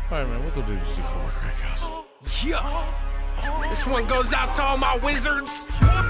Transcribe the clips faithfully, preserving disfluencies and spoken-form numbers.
All right, man. We'll go do this Chicago Crack House. Yeah. This one goes out to all my wizards.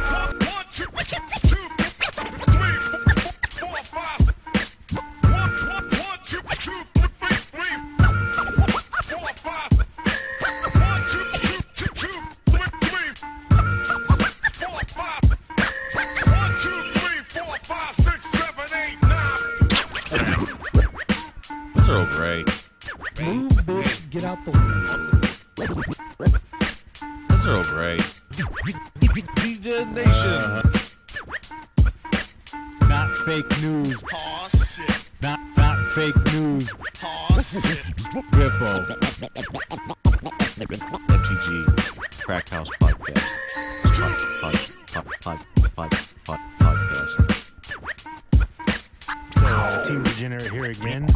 That's Earl Grey. Move, bitch. Get out the way. That's Earl Grey. D J Nation. Uh, Not fake news. Oh shit. Not not fake news. Oh shit. Riffo. M T G Crack House Podcast. Pod, pod, pod, pod, pod, podcast. So, uh, Team Degenerate here again.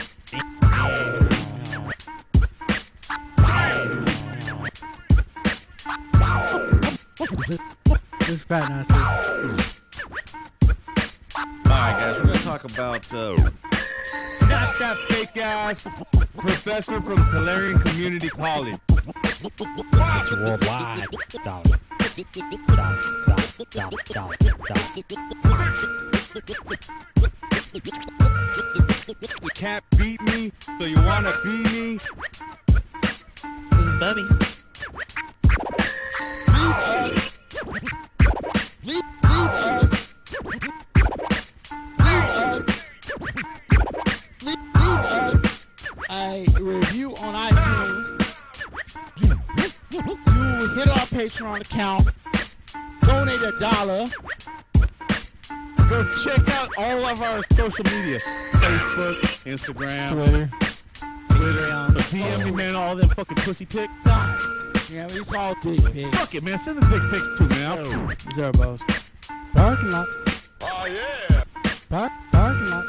This fat nasty. Alright, guys, we're going to talk about. Uh, Not that fake ass professor from Calarian Community College. It's worldwide. Dollar. Dollar. Dollar. Dollar. Dollar. You can't beat me, so you wanna be me. This is Bubby. A review on iTunes. You hit our Patreon account, donate a dollar. Go check out all of our social media. Facebook, Instagram, Twitter. Twitter. P M me, man, all them fucking pussy pics. Yeah, it's all dick pics. Fuck it, man. Send the dick pics too, man. Zerbos. Parking lot. Oh yeah. Park, parking lot.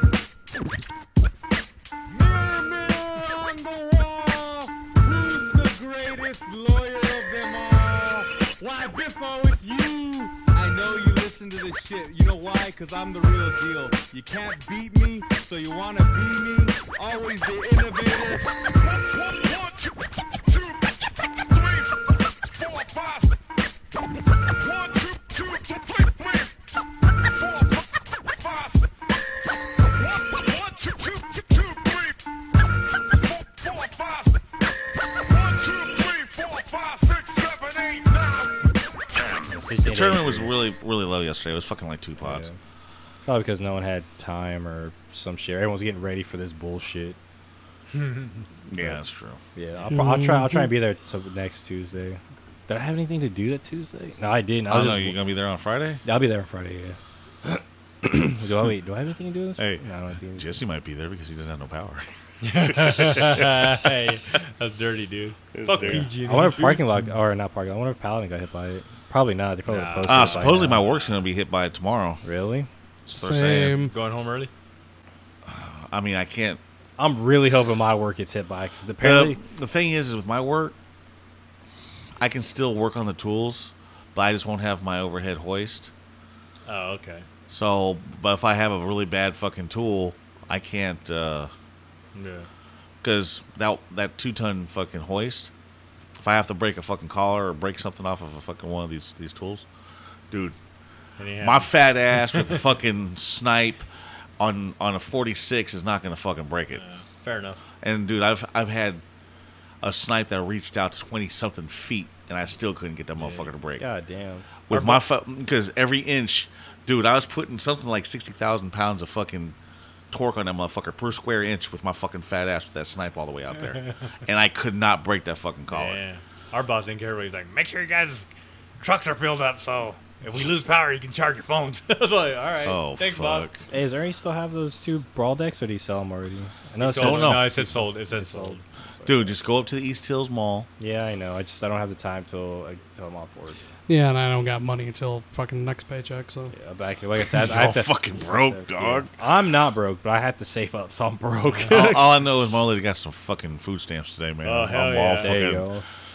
Mirror, mirror on the wall. Who's the greatest lawyer of them all? Why, Biffo, it's you. I know you listen to this shit. You know why? Because I'm the real deal. You can't beat me, so you want to be me. Always the innovator. the tournament was really, really low yesterday. It was fucking like two pods. Yeah. Probably because no one had time or some shit. Everyone's getting ready for this bullshit. Yeah, that's true. Yeah, I'll, pro- I'll try. I'll try and be there till next Tuesday. Did I have anything to do that Tuesday? No, I didn't. I I was don't know. just. You gonna be there on Friday? I'll be there on Friday. Yeah. do I wait? Do I have anything to do this? Hey, no, I don't have anything to do. Jesse might be there because he doesn't have no power. Hey, that's dirty, dude. Fuck dirty. P G and I wonder E, if parking lot or not parking. I wonder if Paladin got hit by it. Probably not. They probably Nah. posted. Ah, it by supposedly now. my work's gonna be hit by it tomorrow. Really? That's what they're saying. Going home early? I mean, I can't. I'm really hoping my work gets hit by it because apparently. The, the thing is, is with my work, I can still work on the tools, but I just won't have my overhead hoist. Oh, okay. So, but if I have a really bad fucking tool, I can't, uh, Yeah. because that that two ton fucking hoist, if I have to break a fucking collar or break something off of a fucking one of these these tools, dude, my fat ass with a fucking snipe on on a forty-six is not gonna fucking break it. Yeah, fair enough. And dude, I've I've had a snipe that reached out to twenty something feet, and I still couldn't get that motherfucker to break. God damn. With my because every inch, dude, I was putting something like sixty thousand pounds of fucking torque on that motherfucker per square inch with my fucking fat ass with that snipe all the way out there, and I could not break that fucking collar. Yeah. Our boss didn't care. He's like, make sure you guys' trucks are filled up, so if we lose power, you can charge your phones. I was like, all right, Oh thanks, boss. fuck! Hey, is there any still have those two brawl decks or do you sell them already? I know it Sold. says- know. No, it said sold. It said It's sold. sold. Dude, just go up to the East Hills Mall. Yeah, I know. I just I don't have the time till I till I'm off work. Yeah, and I don't got money until fucking next paycheck, so. Yeah, back like I said, I You're have all to, fucking broke, dog. I'm not broke, but I have to save up, so I'm broke. all, all I know is my old lady got some fucking food stamps today, man. Oh, hell I'm yeah. all There you fucking go.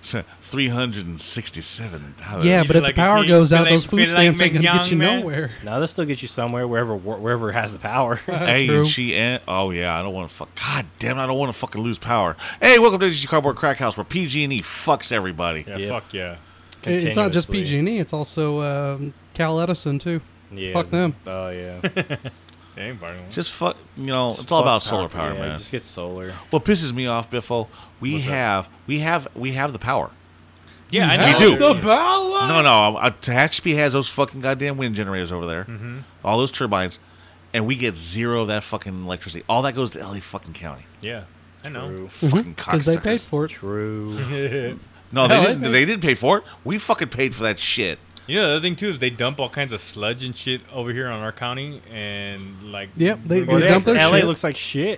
three hundred sixty-seven dollars. Yeah, but if Like the if power you goes feel out, like- those food feel like stamps ain't gonna get McYoung, you man. nowhere. No, they'll still get you somewhere wherever wherever it has the power. Hey, True. and she and oh yeah, I don't want to fuck. God damn, it, I don't want to fucking lose power. Hey, welcome to the Cardboard Crack House, where P G and E fucks everybody. Yeah, Yep. fuck yeah. It's not just Continuously. P G and E. It's also um, Cal Edison too. Yeah. Fuck them. Oh yeah. They ain't part of it. Just fuck, you know, it's all about solar power, yeah, man. Just get solar. What pisses me off, Biffo, we have, we have, we have the power. Yeah, I We know. do. The No, no, uh, Tehachapi has those fucking goddamn wind generators over there, Mm-hmm. all those turbines, and we get zero of that fucking electricity. All that goes to L A fucking County. Yeah, I know. True. Fucking Because they paid cocksuckers. for it. True. No, they No, they didn't. paid- They didn't pay for it. We fucking paid for that shit. You know, the other thing too is they dump all kinds of sludge and shit over here on our county, and like, Yep, they- Well, they yeah, dump their L A shit. looks like shit.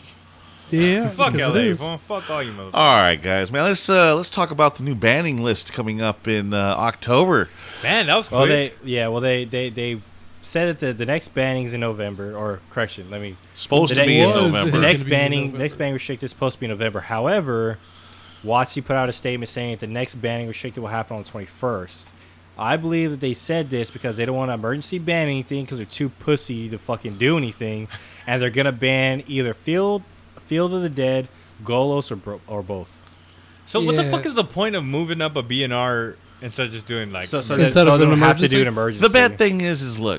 Yeah. fuck 'cause L it A, is. well, fuck all you motherfuckers. All right, guys, man. Let's uh, let's talk about the new banning list coming up in uh, October. Man, that was quick. Well, they yeah. Well, they they they said that the the next banning's in November. Or correction, let me. Supposed The to be next- in was- The November. It's next gonna be in banning, November. next banning restricted is supposed to be in November. However, WotC put out a statement saying that the next banning restricted will happen on the twenty-first. I believe that they said this because they don't want to emergency ban anything because they're too pussy to fucking do anything, and they're gonna ban either Field, Field of the Dead, Golos, or bro- or both. so what the Yeah. fuck is the point of moving up a B N R instead of just doing like? So so, Instead that, so of they an don't have to do emergency? an emergency. The bad thing is, is look,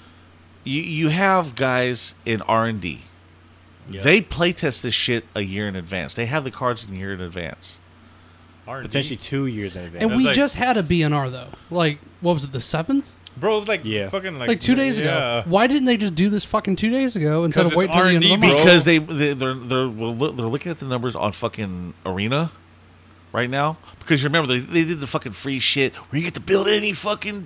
you you have guys in R and D. Yeah. They playtest this shit a year in advance. They have the cards a year in advance. R and D? potentially two years in advance. And That's we like- just had a B N R though. Like, what was it, the seventh? bro, it's like Yeah. fucking like Like, two days yeah. ago. Why didn't they just do this fucking two days ago instead 'Cause of waiting it's till the end of the R and D, month? bro. Because they, they they're they're well, look- they're looking at the numbers on fucking Arena right now. Because you remember they, they did the fucking free shit where you get to build any fucking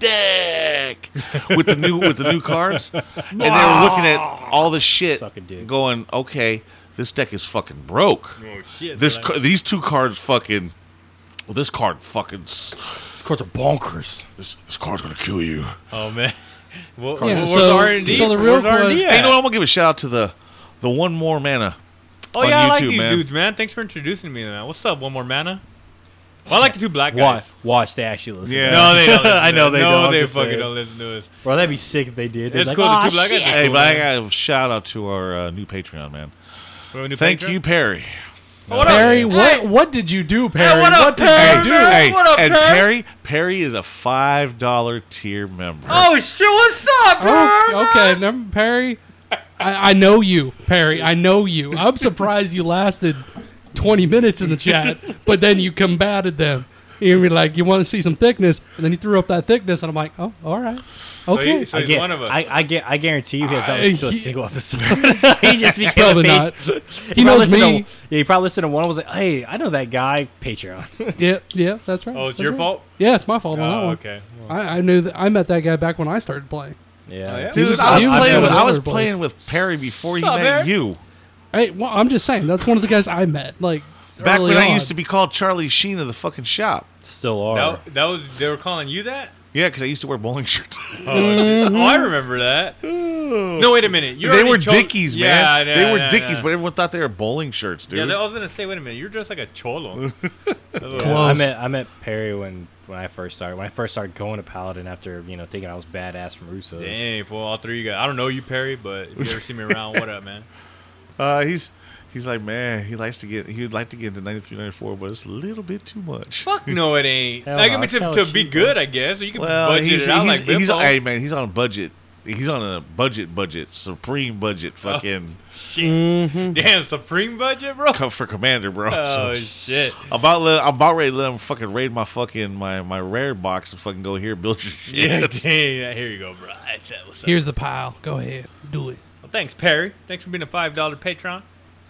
deck with the new with the new cards, and they were looking at all the shit, Suck a dick. going, okay, this deck is fucking broke. Oh shit! This so ca- like, these two cards fucking. Well, this card fucking. s- These cards are bonkers. This this card's gonna kill you. oh man, well, Yeah, where's so- R and D? so the real Where's R and D que- at? Hey, you know what? I'm gonna give a shout out to the the one more mana. Oh on yeah, I like YouTube, these man. dudes, man. Thanks for introducing me to that. What's up, one more mana? Well, I like the two black Watch, guys. watch. They actually listen. Yeah. No, they don't. Listen I to know us. they no, don't. I'm they just fucking saying. don't listen to us. Bro, that'd be sick if they did. They're It's like, cool. "Aw, The two black guys. shit." are Hey, cool, but I man. got a shout out to our uh, new Patreon, man. We have a new Thank Patreon? you, Perry. Oh, what up? Perry, Hey, what what did you do, Perry? what up, did Perry? you do? Hey, Hey, what up, and Perry? Perry? Perry is a five dollar tier member. Oh shit! What's up, bro? Oh, okay, never, Perry. I, I know you, Perry. I know you. I'm surprised you lasted twenty minutes in the chat, but then you combated them. You were like, you want to see some thickness, and then you threw up that thickness, and I'm like, oh, all right, okay. he- so I he's get, one of us. I, I get. I guarantee you, he has not I- listened to a he- single episode. he just became Probably a not. page. He probably knows listened me. To, yeah, he probably listened to one. and Was like, hey, I know that guy. Patreon. Yeah, yeah, that's right. Oh, it's That's your right. fault. Yeah, it's my fault on that Oh, one. okay. Well, I, I knew that I met that guy back when I started playing. yeah. Oh, yeah? Dude, was- I was he was playing. going With, I all was over the place. playing with Perry before he What's up, met Perry? you. Hey, well, I'm just saying that's one of the guys I met. Like Back early when I on. used to be called Charlie Sheen of the fucking shop. Still are. that, that was they were calling you that. Yeah, because I used to wear bowling shirts. Oh, oh, I remember that. No, wait a minute. You they already were chose- Dickies, man. Yeah, yeah, they were yeah, Dickies, yeah. but everyone thought they were bowling shirts, dude. Yeah, that- I was gonna say, wait a minute. You're just like a cholo. That's what- Yeah, Close. I met I met Perry when when I first started. When I first started going to Paladin after you know thinking I was badass from Russo's. Dang, for all three of you guys. I don't know you, Perry, but if you ever see me around, what up, man? Uh, he's he's like, man, he likes to get he would like to get into ninety-three, ninety-four, but it's a little bit too much. Fuck no, it ain't. Hell Like, no, I mean, it's to, hella to be cheap, good, bro. I guess. So you can Well, budget he's it out he's, like he's Bimbo. hey man, he's on a budget. He's on a budget, budget, supreme budget, fucking Shit. Mm-hmm. Damn, Supreme budget, bro. come for commander, bro. Oh, So, shit. I'm about let, I'm about ready to let him fucking raid my fucking my my rare box and fucking go here build your shit. Yeah, dang. Here you go, bro. That's that. What's up? Here's the pile. Go ahead, do it. Well, thanks, Perry. Thanks for being a five dollar patron.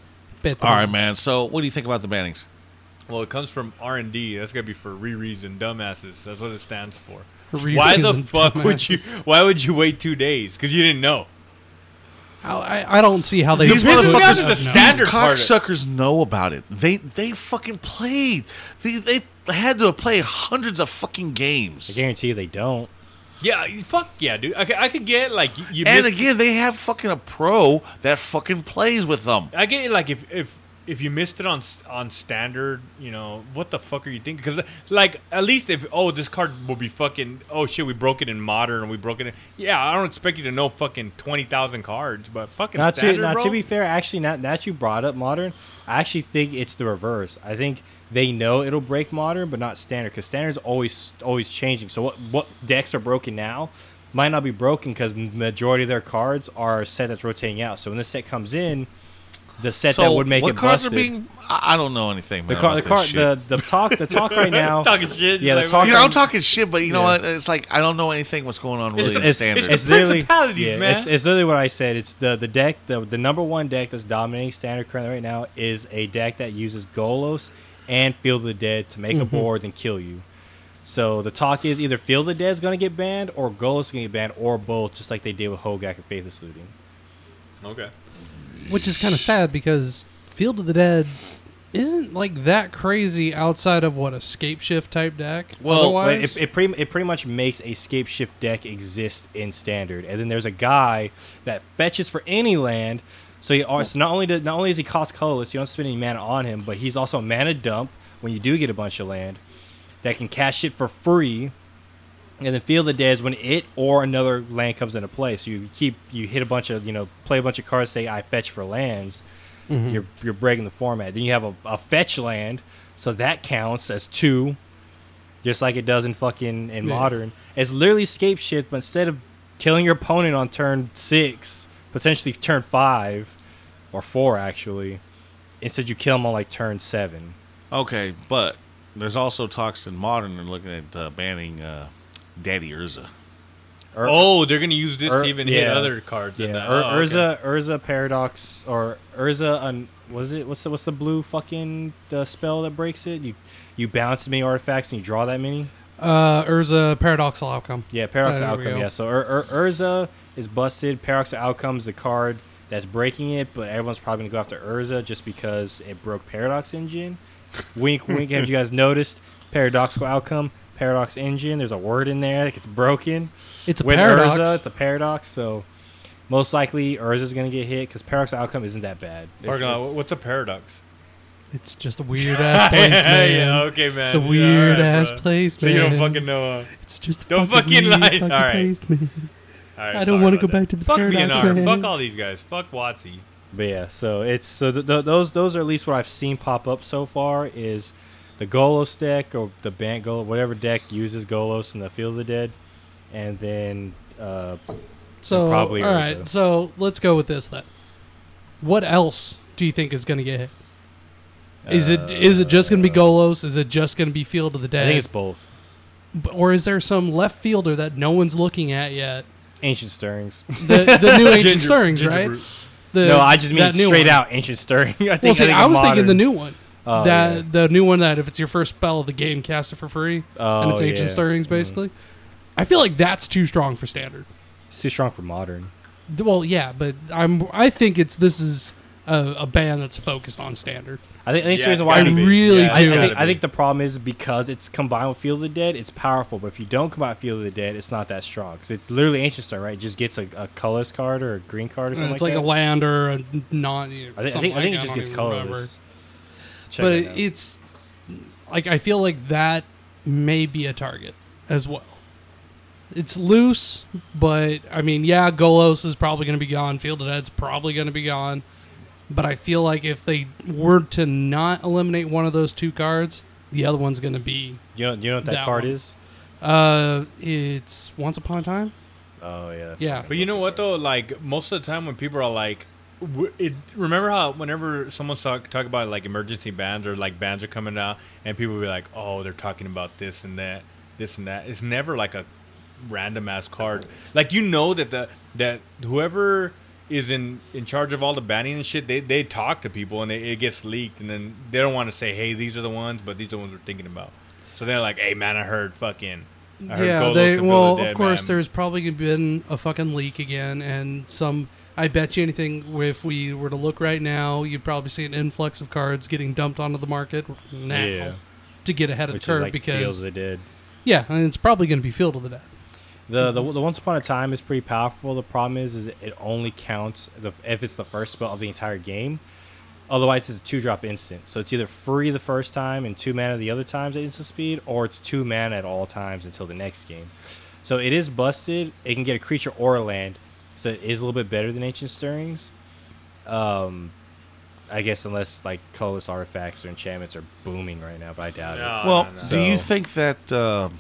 Bet All right, man. So, what do you think about the bannings? Well, it comes from R and D. That's gonna be for Riri's and dumbasses. That's what it stands for. Riri's Why the and fuck would you? dumbasses. Why would you wait two days? Because you didn't know. I, I I don't see how they. These do it. motherfuckers, the No. these standard part of- cocksuckers know about it. They they fucking played. They they had to play hundreds of fucking I games. guarantee you they don't. Yeah, you- fuck yeah, dude. I, could- I could get like you. you And missed- again, they have fucking a pro that fucking plays with them. I get it, like if if if you missed it on s- on standard, you know, what the fuck are you thinking? Because like at least if oh this card will be fucking oh shit we broke it in modern or we broke it in yeah I don't expect you to know fucking twenty thousand cards, but fucking Not standard, to not bro? to be fair, actually, not that you brought up modern. I actually think it's the reverse. I think they know it'll break modern, but not standard, because standard's always always changing. So what what decks are broken now might not be broken because majority of their cards are a set that's rotating out. So when this set comes in, the set So that would make what it cards busted. are being? I I don't know anything. the Man, car, the about car, this shit. the the talk, the talk right now. Talking shit. Yeah, the like, talk You know, right- I'm talking shit, but you know Yeah. what? It's like I don't know anything what's going on really It's- in it's, standard. it's- it's literally, principalities, yeah, man. It's, it's literally what I said. It's the the deck, the the number one deck that's dominating standard currently right now is a deck that uses Golos and Field of the Dead to make a board and kill you. So the talk is either Field of the Dead is going to get banned or Golos is going to get banned, or both, just like they did with Hogak and Faithless Looting. Okay. Which is kind of sad because Field of the Dead isn't like that crazy outside of what a scape shift type deck. Well, Otherwise, it, it, pretty, it pretty much makes a scape shift deck exist in standard, and then there's a guy that fetches for any land. So he so not only did, not only does he cost colorless, you don't spend any mana on him, but he's also a mana dump when you do get a bunch of land that can cast it for free. And then Field of the Dead is when it or another land comes into play. So you keep you hit a bunch of you know play a bunch of cards, say I fetch for lands. Mhm. You're you're breaking the format. Then you have a, a fetch land, so that counts as two, just like it does in fucking in Yeah. modern. It's literally scape shift, but instead of killing your opponent on turn six, potentially turn five or four actually, instead you kill them on like turn seven. Okay, but there's also talks in modern. They're looking at uh, banning uh, Daddy Urza. Ur- Oh, they're gonna use this Ur- to even hit yeah. other cards in yeah, that. Ur- Oh, okay. Urza Urza Paradox or Urza un, was it what's the what's the blue fucking the spell that breaks it? You you bounce many artifacts and you draw that many. uh, Urza Paradoxal Outcome. Yeah, Paradox There we Outcome. go. Yeah, so Ur- Ur- Urza is busted. Paradox Outcome is the card that's breaking it, but everyone's probably gonna go after Urza just because it broke Paradox Engine. Wink, wink. Have you guys noticed Paradoxical Outcome, Paradox Engine? There's a word in there that gets broken. It's a With paradox. Urza, it's a paradox. So most likely Urza's gonna get hit because Paradox Outcome isn't that bad. It's- Parking lot, what's a paradox? It's just a weird ass place, man. yeah, okay, man. It's a Yeah, weird alright, ass bro. place, So man. you don't fucking know. Uh, It's just a Don't fucking, fucking weird lie. fucking Alright. place, man. all right, I don't sorry wanna about go that. back to the Fuck paradox, B N R. man. Fuck all these guys. Fuck Watsy. But yeah, so it's so th- th- those those are at least what I've seen pop up so far is the Golos deck or the Bant Golos, whatever deck uses Golos in the Field of the Dead, and then uh, So, probably all right. Urza. So let's go with this then. What else do you think is going to get hit? Is it is it just going to be Golos? Is it just going to be Field of the I Dead? think it's both. B- or is there some left fielder that no one's looking at yet? Ancient Stirrings. The, the new Ancient Ginger- Stirrings, Ginger right? Brute. The, no, I just mean that new straight one. out Ancient Stirring. I think, Well, see, think I of was thinking the modern. new one. Oh, that yeah. the new one that if it's your first spell of the game, cast it for free, Oh, and it's Ancient yeah. Stirrings Mhm. basically. I feel like that's too strong for standard. It's too strong for modern. D- Well, yeah, but I'm. I think it's this is a, a band that's focused on standard. I think, I think Yeah, the reason it's why I gotta be. really Yeah, I, do. I, it's think, gotta I be. think the problem is because it's combined with Field of the Dead, it's powerful. But if you don't combine with Field of the Dead, it's not that strong. Because it's literally Ancient Star, right? It just gets a, a colorless card or a green card or something It's like, like, that. a land or a non. You know, I think, I something think, I like think it that. just I gets don't even remember. colorless. Check But it it, out. it's like I feel like that may be a target as well. It's loose, but I mean, yeah, Golos is probably going to be gone. Field of Dead's probably going to be gone. But I feel like if they were to not eliminate one of those two cards, the other one's going to be. you know, you know what that, that card one. is? Uh, it's Once Upon a Time. Oh yeah. Yeah. But you know what though? Like most of the time when people are like, w- it, remember how whenever someone's talk, talk about like emergency bans or like bans are coming out, and people will be like, oh, they're talking about this and that, this and that. It's never like a random ass card. Like you know that the that whoever is in in charge of all the banning and shit, they they talk to people and they, it gets leaked, and then they don't want to say, hey, these are the ones, but these are the ones we're thinking about. So they're like, hey man, I heard fucking. I heard Yeah, Golos they and Field well, the Dead, of course, man. there's probably been a fucking leak again, and some. I bet you anything, if we were to look right now, you'd probably see an influx of cards getting dumped onto the market now Yeah. to get ahead of Which the is curve like Field because of the Dead. yeah, and it's probably going to be Field of the Dead. The, the the Once Upon a Time is pretty powerful. The problem is, is it only counts the, if it's the first spell of the entire game. Otherwise, it's a two drop instant. So it's either free the first time and two mana the other times at instant speed, or it's two mana at all times until the next game. So it is busted. It can get a creature or a land. So it is a little bit better than Ancient Stirrings. Um, I guess unless like colorless artifacts or enchantments are booming right now, but I doubt No. it. Well, no, no. do you So- think that uh,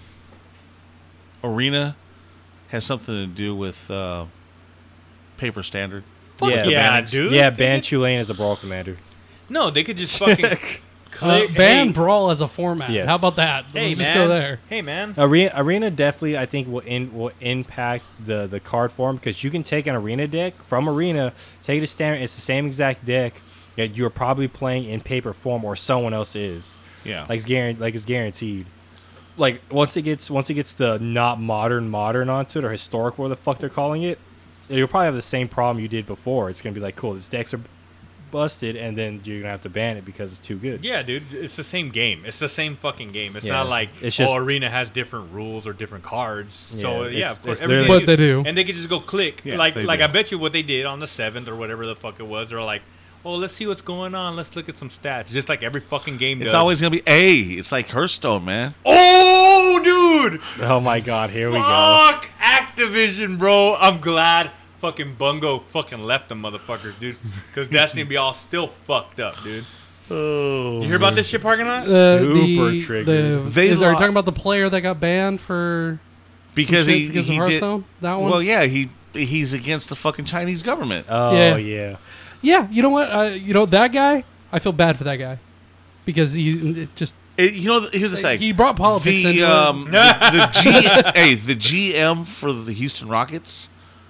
Arena has something to do with uh, Paper Standard? Yeah, the yeah, bannings. dude. Yeah, They ban could- Tulane as a brawl commander. No, they could just fucking Uh, click. ban hey, Brawl as a format. Yes. How about that? hey, Let's man. just go there. Hey, man. Arena, arena definitely, I think, will in, will impact the, the card form because you can take an arena deck from arena, take it to standard. It's the same exact deck that you're probably playing in paper form, or someone else is. Yeah. Like it's guaranteed. Like it's guaranteed. Like once it gets once it gets the not modern modern onto it or historic, whatever the fuck they're calling it, you'll probably have the same problem you did before. It's gonna be like, cool, these decks are busted, and then you're gonna have to ban it because it's too good. Yeah, dude, it's the same game. It's the same fucking game. It's Yeah, not it's- like it's just- oh, Arena has different rules or different cards. Yeah, so it's- yeah, of course, it's everything literally- is- But they do. and they could just go click. Yeah, like they like do. I bet you what they did on the seventh or whatever the fuck it was. They're like, oh, let's see what's going on. Let's look at some stats. Just like every fucking game It's does. always gonna be A. It's like Hearthstone, man. oh, dude. Oh my god, here we go. Fuck Activision, bro. I'm glad fucking Bungo fucking left them motherfuckers, dude. Because that's gonna be all still fucked up, dude. Oh, You hear about this shit, parking lot? Uh, Super the, triggered. The, They is, are you lo- talking about the player that got banned for because some shit he because he of did. Hearthstone? That one? Well, yeah, he he's against the fucking Chinese government. Oh Yeah. yeah. Yeah, you know what? Uh, you know that guy. I feel bad for that guy because he it just It- you know, here's the thing. he brought politics the into um, it. the, the G, hey, the G M for the Houston Rockets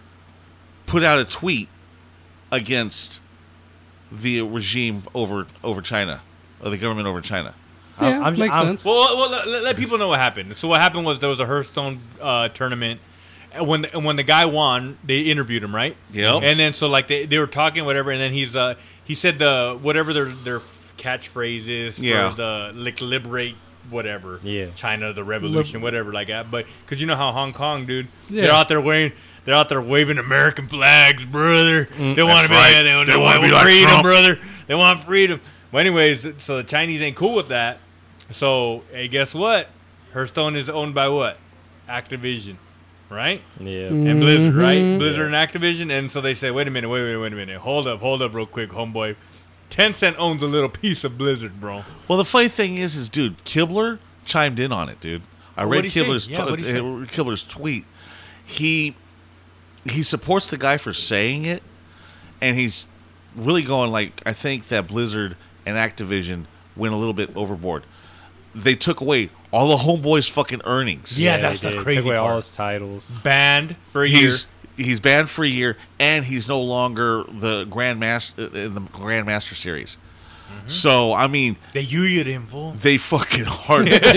put out a tweet against the regime over over China, or the government over China. Yeah, I'm- I'm- makes I'm- sense. Well, well let, let people know what happened. So what happened was there was a Hearthstone uh, tournament. And when the, and when the guy won, they interviewed him, right? Yep. And then so like they, they were talking whatever, and then he's uh he said the whatever their their catchphrase is for Yeah. the like liberate whatever Yeah. China the revolution whatever like that. But because you know how Hong Kong, dude, Yeah. they're out there waving. They're out there waving American flags, brother. they want to be, right. yeah, they, They they wanna want be like freedom, Trump. brother. They want freedom. But anyways, so the Chinese ain't cool with that. So hey, guess what? Hearthstone is owned by what? Activision, right? Yeah. And Blizzard, right? Mhm. Blizzard and Activision. And so they say, wait a minute, wait, wait, wait a minute. Hold up, hold up real quick, homeboy. Tencent owns a little piece of Blizzard, bro. Well, the funny thing is, is dude, Kibler chimed in on it, dude. I Oh, read what'd he say? Kibler's Yeah, what'd he say? uh, Kibler's tweet. He he supports the guy for saying it, and he's really going like, I think that Blizzard and Activision went a little bit overboard. They took away all the homeboys' fucking earnings. Yeah, they that's the did. crazy Took away all part. his titles. Banned for a year. he's he's banned for a year, and he's no longer the Grand Master in the Grand Master series. Mm-hmm. So I mean, They Yuya him, fool. they fucking hardcore his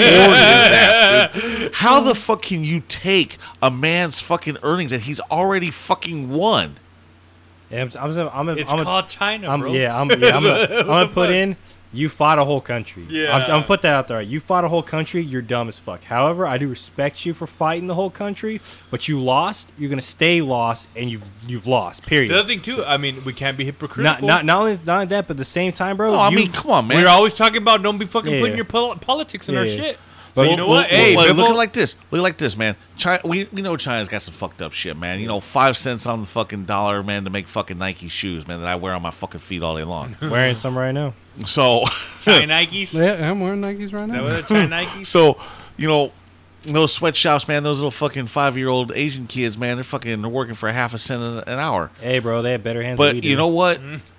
ass, dude. How the fuck can you take a man's fucking earnings that he's already fucking won? Yeah, I'm, I'm, I'm, I'm, It's I'm, called China, I'm, bro. yeah, I'm, yeah, I'm, gonna, I'm What gonna the put fuck? in. You fought a whole country. Yeah. I'm, I'm gonna put that out there. You fought a whole country. You're dumb as fuck. However, I do respect you for fighting the whole country, but you lost. You're gonna stay lost, and you've you've lost. Period. The other thing too, I mean, we can't be hypocritical. Not not not only not only that, but at the same time, bro. Oh, I you- mean, come on, man. We're always talking about don't be fucking Yeah. putting your pol- politics in Yeah, our yeah. shit. But So you know what? Hey, look, look Biffle- at it like this. Look at it like this, man. China, we we know China's got some fucked up shit, man. You know, five cents on the fucking dollar, man, to make fucking Nike shoes, man, that I wear on my fucking feet all day long. wearing some right now. So, China Nikes. Yeah, I'm wearing Nikes right Is that now. what they're China Nikes? so you know, those sweatshops, man, those little fucking five year old Asian kids, man, they're fucking they're working for a half a cent an an hour. Hey, bro, they have better hands. than we But do. you know what?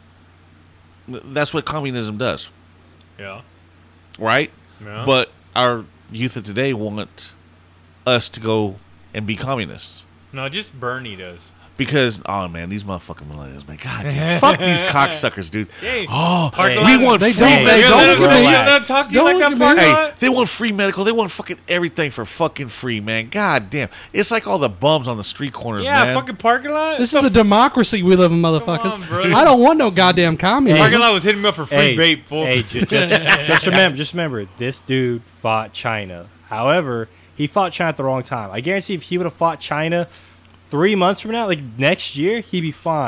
Mm-hmm. That's what communism does, Yeah. right? Yeah. But our youth of today want us to go and be communists. No, just Bernie does. Because, oh man, these motherfucking millennials, man. God damn. Fuck these cocksuckers, dude. Hey, Oh, parking we lot- want They free don't- they medical. don't Let him- relax. let him talk to you Don't like look that at parking me. Hey, lot? they want free medical. They want fucking everything for fucking free, man. God damn. It's like all the bums on the street corners, Yeah, man. fucking parking lot. This is a democracy we live in, motherfuckers. on, brother. I don't want no goddamn communism. parking lot was hitting me up for free Hey, vape, fool. hey, just, just, just remember, just remember, this dude fought China. However, he fought China at the wrong time. I guarantee if he would have fought China three months from now, like next year, he'd be fine.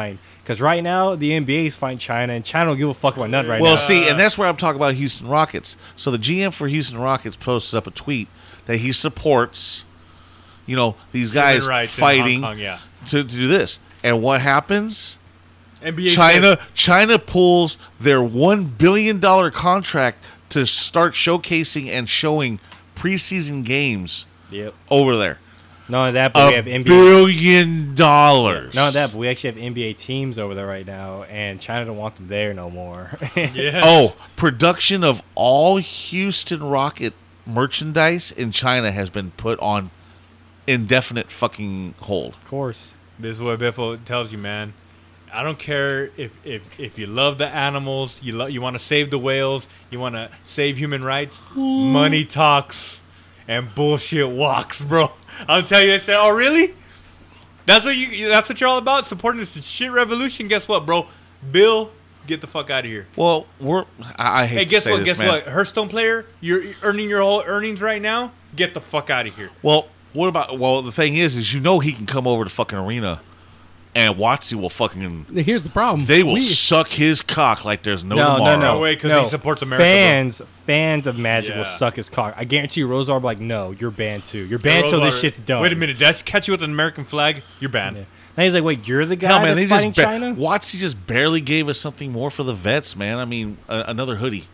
Because right now, the N B A is fighting China, and China don't give a fuck about nothing right well, now. see, and that's where I'm talking about Houston Rockets. So the G M for Houston Rockets posted up a tweet that he supports, you know, these guys Human rights in fighting Hong Kong, yeah. to, to do this. And what happens? N B A China says- China pulls their one billion dollar contract to start showcasing and showing preseason games Yep. over there. Not only that, but we A have N B A. billion dollars. Not only that, but we actually have N B A teams over there right now, and China don't want them there no more. Yeah. Oh, production of all Houston Rocket merchandise in China has been put on indefinite fucking hold. Of course. This is what Biffo tells you, man. I don't care if, if, if you love the animals, you lo- you want to save the whales, you want to save human rights. Money talks and bullshit walks, bro. I'll tell you, I said, oh really? That's what you. That's what you're all about, supporting this shit revolution. Guess what, bro? Bill, get the fuck out of here. Well, we're I, I hate Hey, to guess say what? this, Guess man. what? Hearthstone player, you're earning your whole earnings right now. Get the fuck out of here. Well, what about? Well, the thing is, is you know he can come over to fucking arena, and Watsy will fucking. Here's the problem. They will We- suck his cock like there's no, No, tomorrow. no, no. No way, 'cause no. he supports America, bro. Fans, fans of Magic Yeah. will suck his cock. I guarantee you, Rosar will be like, no, you're banned too. You're banned till this Rosewater- shit's done. Wait a minute, did I catch you with an American flag? You're banned. Yeah. And he's like, wait, you're the guy Hell, man, that's they fighting just ba- China? Watsy just barely gave us something more for the vets, man. I mean, a- another hoodie.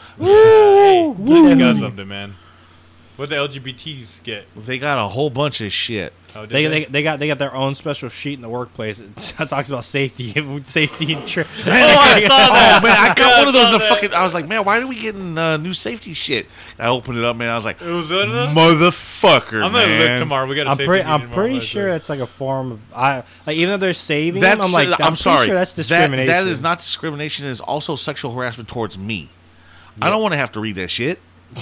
Hey, you got something, man. What the L G B Ts get? They got a whole bunch of shit. Oh, did They, they, they got they got their own special sheet in the workplace. It talks about safety, safety and tri- Oh, I saw that. Oh man, I got Yeah, one of those I in the saw that. fucking. I was like, man, why are we getting uh, new safety shit? I opened it up, man. I was like, It was good enough? motherfucker, I'm gonna man. look tomorrow. We got. A I'm safety pretty. meeting I'm tomorrow, pretty that's sure it. it's like a form of. I like even though they're saving That's, them. I'm like, I'm, I'm pretty sorry. Sure that's That- discrimination. That, is not discrimination. It is also sexual harassment towards me. I don't want to have to read that shit.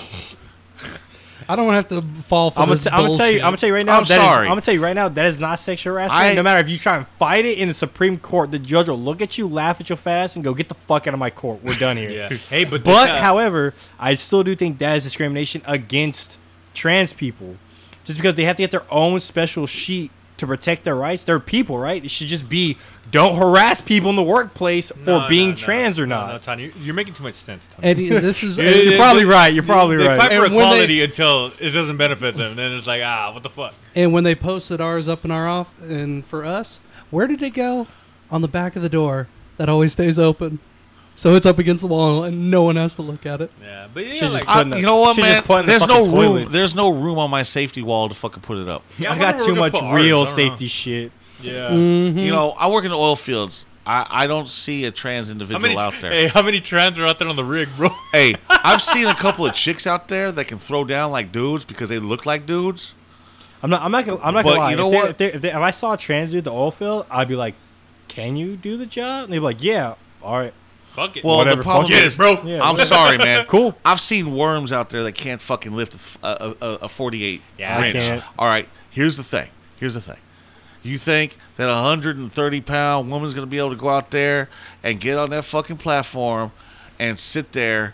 I don't have to fall for I'm gonna, this t- I'm gonna tell you. I'm bullshit. gonna tell you right now. I'm that is- sorry. I'm gonna tell you right now. That is not sexual harassment. I- no matter if you try and fight it in the Supreme Court, the judge will look at you, laugh at your fat ass, and go, "Get the fuck out of my court. We're done here." Yeah. Hey, but But this, uh, however, I still do think that is discrimination against trans people, just because they have to get their own special sheet to protect their rights. They're people, right? It should just be don't harass people in the workplace for no, being no, trans or no, not. No, Tony, you're, you're making too much sense. Tony. Eddie, this is. Yeah, You're yeah, probably they- right. You're probably they right. fight for And when equality they- until it doesn't benefit them. Then it's like, ah, what the fuck? And when they posted ours up in our off and for us, where did it go? On the back of the door that always stays open, so it's up against the wall and no one has to look at it. Yeah, but yeah, Should've like, just I, put in the- you know what, should man? just put in the There's no fucking room. toilets. There's no room on my safety wall to fucking put it up. yeah, I wonder got where too we're gonna much put ours, real I don't know. safety shit. Yeah. Mm-hmm. You know, I work in the oil fields. I, I don't see a trans How individual many, out there. hey, how many trans are out there on the rig, bro? Hey, I've seen a couple of chicks out there that can throw down like dudes because they look like dudes. I'm not. I'm not. Gonna, I'm not But gonna lie. you know if, they- what? If, they- if, they- if I saw a trans dude at the oil field, I'd be like, "Can you do the job?" And they'd be like, "Yeah, all right, Fuck it. Well, Whatever, the problem fuck it, is, bro. Yeah, I'm whatever. sorry, man. cool." I've seen worms out there that can't fucking lift a, f- a, a, a forty-eight Yeah, I wrench. can't. All right, here's the thing. Here's the thing. You think that a one hundred thirty pound woman's going to be able to go out there and get on that fucking platform and sit there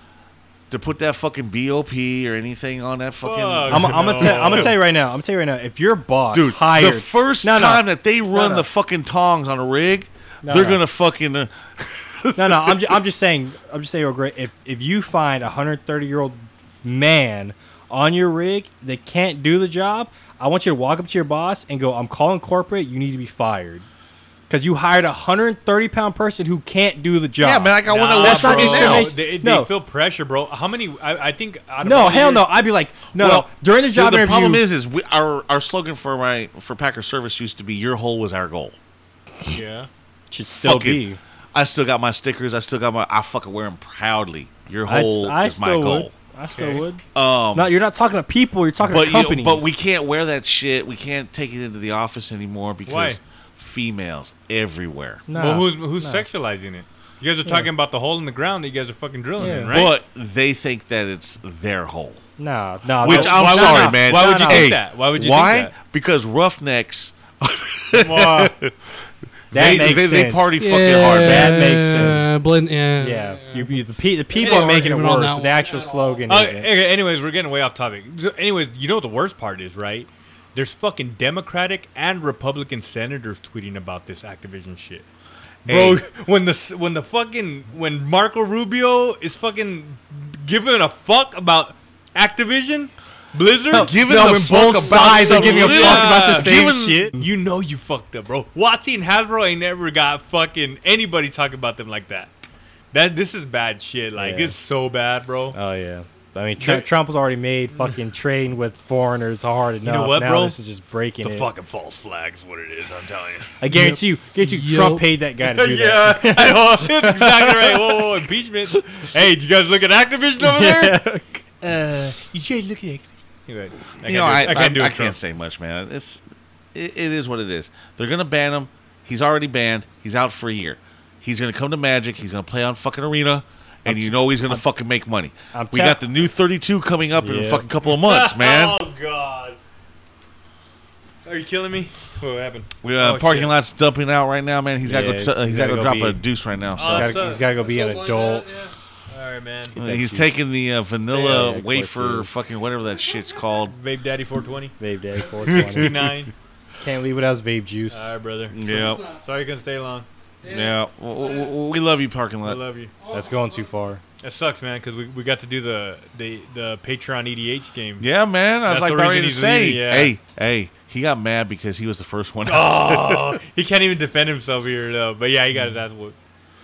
to put that fucking B O P or anything on that fucking... Fuck. I'm, I'm gonna No. tell. I'm gonna tell you right now. I'm gonna tell you right now. If your boss Dude, hired the first No, no. time that they run no. the fucking tongs on a rig, No, they're no. going to fucking... Uh, no, no, I'm, ju- I'm just saying. I'm just saying, real great. If if you find a one hundred thirty year old man on your rig that can't do the job, I want you to walk up to your boss and go, "I'm calling corporate. You need to be fired." Because you hired a one hundred thirty pound person who can't do the job. yeah, man, I got one that Nah, works That's for not me now. discrimination. They, they No. feel pressure, bro. How many? I, I think. Out of No, all hell years- no. I'd be like, no, Well, no. During the job the, the interview, problem is, is we, our our slogan for my for Packer Service used to be "Your hole was our goal." Yeah. should still fucking- be. I still got my stickers. I still got my. I fucking wear them proudly. Your I'd- hole I is my still goal. would. I still Okay. would. Um, No, you're not talking to people. You're talking but to you know, companies. but we can't wear that shit. We can't take it into the office anymore because Why? females everywhere. Nah, Well, who's who's nah. sexualizing it? You guys are talking about the hole in the ground that you guys are fucking drilling Yeah. in, right? But they think that it's their hole. No, no. Which no, I'm no, sorry, no. man. Why would No, you no. think Hey, that? Why would you Why? think Because roughnecks. Wow. That they, makes they, they sense. party fucking yeah, hard, man. That makes sense. Blend, yeah. Yeah, you, you, the, pe- the people Yeah, are making it argument on worse. that But the one. actual slogan that? is Uh, okay, anyways, we're getting way off topic. So anyways, you know what the worst part is, right? There's fucking Democratic and Republican senators tweeting about this Activision shit. Bro, Hey. when the when the fucking when Marco Rubio is fucking giving a fuck about Activision, Blizzard, Giving No, the when fuck both about sides are some giving a real- fuck about the same Giving- shit. you know you fucked up, bro. WotC and Hasbro ain't never got fucking anybody talking about them like that. That this is bad shit. Like Yeah. it's so bad, bro. Oh yeah. I mean, Tr- There- Trump has already made fucking trading with foreigners hard enough. know what, now bro? This is just breaking The it. fucking false flag is what it is. I'm telling you. I guarantee you, guarantee you, Yo. Trump paid that guy to do yeah, I know. That's exactly right. Whoa, whoa, impeachment. Hey, did you guys look at Activision over there? that. Uh, you guys look at Anyway, I You can't know, do, I, I can't do I, it. I can't say much, man. It's it, it is what it is. They're gonna ban him. He's already banned. He's out for a year. He's gonna come to Magic. He's gonna play on fucking Arena, and I'm you t- know he's gonna I'm- fucking make money. I'm we ta- got the new thirty-two coming up in a Yeah. fucking couple of months, man. Oh god. Are you killing me? What happened? We uh, Oh, parking shit. lot's dumping out right now, man. He's got Yeah, to he's- go. Uh, he's he's got to gotta go go drop a be- deuce right now. So Oh, He's gotta- he's got to go be an Something like adult. that, yeah. All right, man. Uh, he's juice. taking the uh, vanilla Yeah, of course wafer, he is. fucking whatever that shit's called. Vape Daddy four twenty. Vape Day four twenty. sixty-nine. Can't leave without his vape juice. All right, brother. Yeah, Sorry you couldn't stay long. yeah. W- w- w- We love you, parking I lot. love you. That's going too far. It sucks, man, because we, we got to do the, the the Patreon E D H game. Yeah, man. I was That's like the about reason ready to he's say, leaving, yeah. hey, hey. He got mad because he was the first one. Oh, he can't even defend himself here, though. But yeah, he got his ass whooped.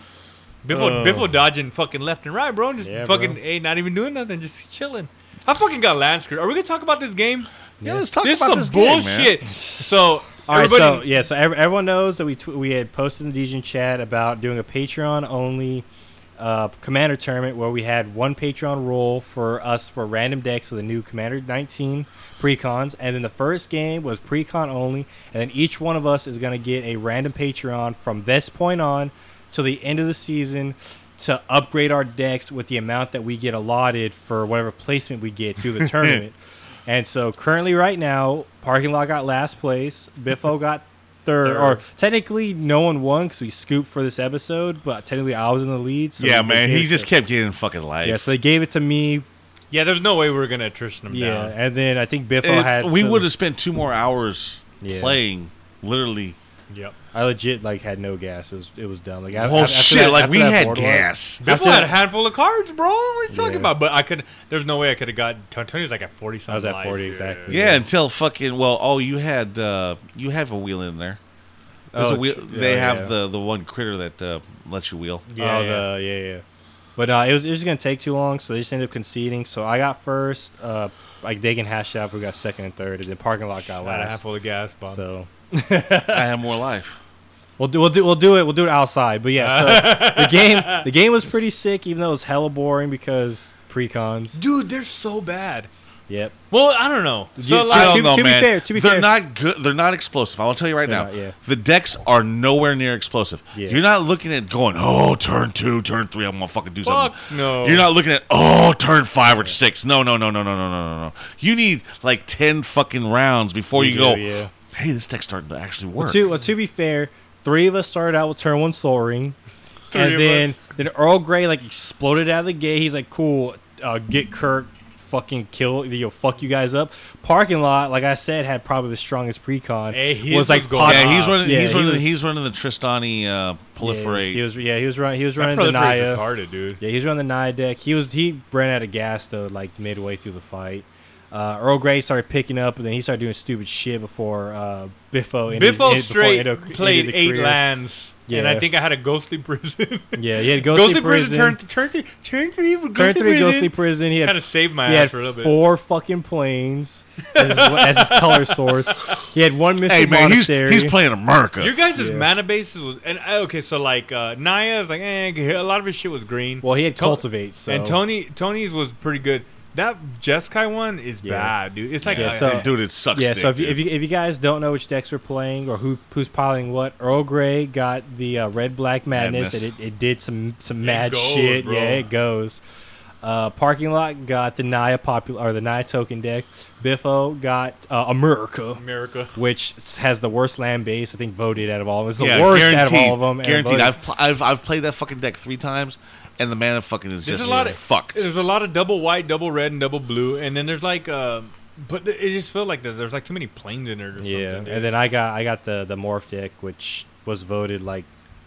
Biffo, Oh. Biffo dodging fucking left and right, bro. Just Yeah, fucking, bro. hey, not even doing nothing, just chilling. I fucking got land screwed. Are we gonna talk about this game? Yeah, let's talk This is about some this game, man. bullshit. So, All right, so everybody, yeah, so ev- everyone knows that we tw- we had posted in the Degen chat about doing a Patreon only uh, Commander tournament where we had one Patreon roll for us for random decks of the new Commander nineteen precons, and then the first game was precon only, and then each one of us is gonna get a random Patreon from this point on till the end of the season to upgrade our decks with the amount that we get allotted for whatever placement we get through the tournament. And so currently right now, Parking Lot got last place, Biffo got third, Third. or technically no one won because we scooped for this episode, but technically I was in the lead. So Yeah, they man. gave He it just to- kept getting fucking life. Yeah, so they gave it to me. yeah, there's no way we're gonna attrition them Yeah, down. and then I think Biffo It- had. we the- would have spent two more hours Yeah. playing, literally. Yep. I legit like had no gas. It was it was dumb. Like I- Oh after shit! that- like after we that had board wipe- gas. Biffo After- had a handful of cards, bro. What are you talking Yeah. about? But I could. There's no way I could have got. Tony's like at forty something. I was at life. forty exactly. Yeah, until fucking well. Oh, you had uh, you have a wheel in there. There's Oh, a wheel. tr- They yeah, have yeah. the the one critter that uh, lets you wheel. Yeah, oh, yeah. The, yeah, yeah. But uh, it was it was gonna take too long, so they just ended up conceding. So I got first. Uh, like they can hash out. We got second and third, and then Parking Lot got Had a last. handful of gas, Bob. So I have more life. we'll do we'll do we'll do it we'll do it outside. But yeah, so the game the game was pretty sick, even though it was hella boring because precons. Dude, they're so bad. Yep. Well, I don't know. You- So to- like, I don't to know, be man. fair- to be they're fair- not good. They're not explosive. I will tell you right They're now. not, yeah. The decks are nowhere near explosive. Yeah. You're not looking at going, oh, turn two, turn three. I'm gonna fucking do fuck something. no. You're not looking at oh, turn five or six. No, no, no, no, no, no, no, no, no. You need like ten fucking rounds before you, You go. do, yeah. Hey, this deck's starting to actually work. Well, to, well, to be fair, three of us started out with turn one Soul Ring, Three and of then then Earl Grey like exploded out of the gate. He's like, "Cool, uh, get Kirk, fucking kill, you know, fuck you guys up." Parking Lot, like I said, had probably the strongest precon. Hey, his was like was going pot- yeah, he's running. Yeah, he's he running. was- he's running the Tristani uh, proliferate. Yeah, he was yeah he was running he was That running the proliferate's Naya. retarded, dude. Yeah, he was running the Naya deck. He was he ran out of gas though, like midway through the fight. Uh, Earl Grey started picking up, and then he started doing stupid shit before uh, Biffo. ended- Biffo ended- before straight ended- ended played the eight career. lands, and Yeah. I think I had a ghostly prison. Yeah, he had Ghostly, ghostly Prison. turn turn three, turn three, with Turn ghostly three prison. Ghostly Prison. He had Kind of saved my he ass had for a little bit. four fucking planes as his, as his color source. He had one missing Hey man, he's monastery. he's playing America. Your guys' Yeah. mana bases was, and uh, okay, so like uh, Naya is like, eh, a lot of his shit was green. well, he had To- cultivate. So And Tony, Tony's was pretty good. That Jeskai one is Yeah. bad, dude. It's like, Yeah, uh, so- dude, it sucks. yeah. So dick, if you, if dude. you if you guys don't know which decks we're playing or who who's piloting what, Earl Grey got the uh, Red Black Madness, Madness. and it, it did some some It mad goes, shit. bro. Yeah, it goes. Uh, Parking Lot got the Naya popular or the Naya token deck. Biffo got uh, America, America. which has the worst land base. I think voted out of all of them. It's the yeah, worst guaranteed, out of all of them. and Guaranteed. voted- I've, pl- I've I've played that fucking deck three times, and the mana fucking is There's just a lot of fucked. There's a lot of double white, double red, and double blue, and then there's like, uh, but it just felt like there's, there's like too many planes in there. Or Yeah, something, dude. and then I got I got the the morph deck, which was voted like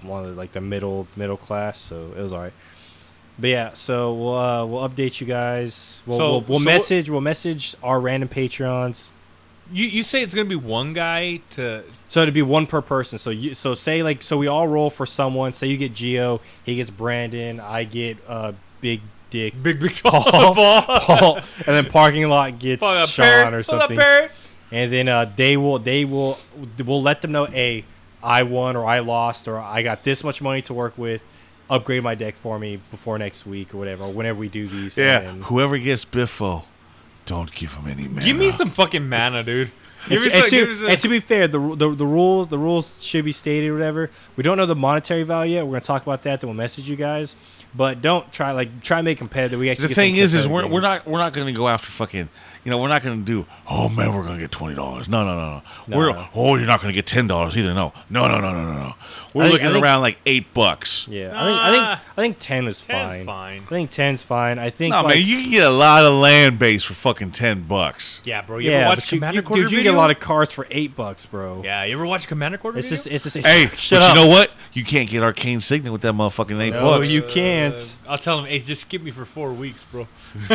one of the, like the middle middle class, so it was alright. But yeah, so we'll uh, we'll update you guys. We'll So- we'll, we'll so message we'll message our random Patreons. You you say it's gonna be one guy to So it'd be one per person. So you so say like so we all roll for someone. Say you get Gio, he gets Brandon, I get uh Big Dick big big Paul, tall ball. Paul, and then parking lot gets Fuck up, Sean Barrett. or Fuck up, something. Barrett. And then uh, they will they will we'll let them know, a I won or I lost or I got this much money to work with. Upgrade my deck for me before next week or whatever, or whenever we do these. Yeah, and- whoever gets Biffo, don't give him any mana. Give me some fucking mana, dude. And, Give to, me and, some- to, give me some- and to be fair, the, the the rules the rules should be stated or whatever. We don't know the monetary value yet. We're gonna talk about that. Then we'll message you guys. But don't try like try and make competitive. We actually The get some thing is, is competitive we're, we're games. not we're not going to go after fucking. You know, we're not going to do. Oh man, we're going to get twenty dollars. No, no, no, no. No, we're no. oh, you're not going to get ten dollars either. No, no, no, no, no, no, no. We're I think- looking I think- around like eight bucks. Yeah, I think I think Ah. I think ten is Ten's fine. fine. I think ten's fine. I think No, like, man, you can get a lot of land base for fucking ten bucks. Yeah, bro. You yeah, ever but watch you, Commander you, Quarter dude, you video? get a lot of cards for eight bucks, bro. Yeah, you ever watch Commander Quarter It's video? just it's just Hey, shut but up. you know what? You can't get Arcane Signet with that motherfucking eight No, bucks. you can't. Uh, I'll tell him, hey, just skip me for four weeks, bro.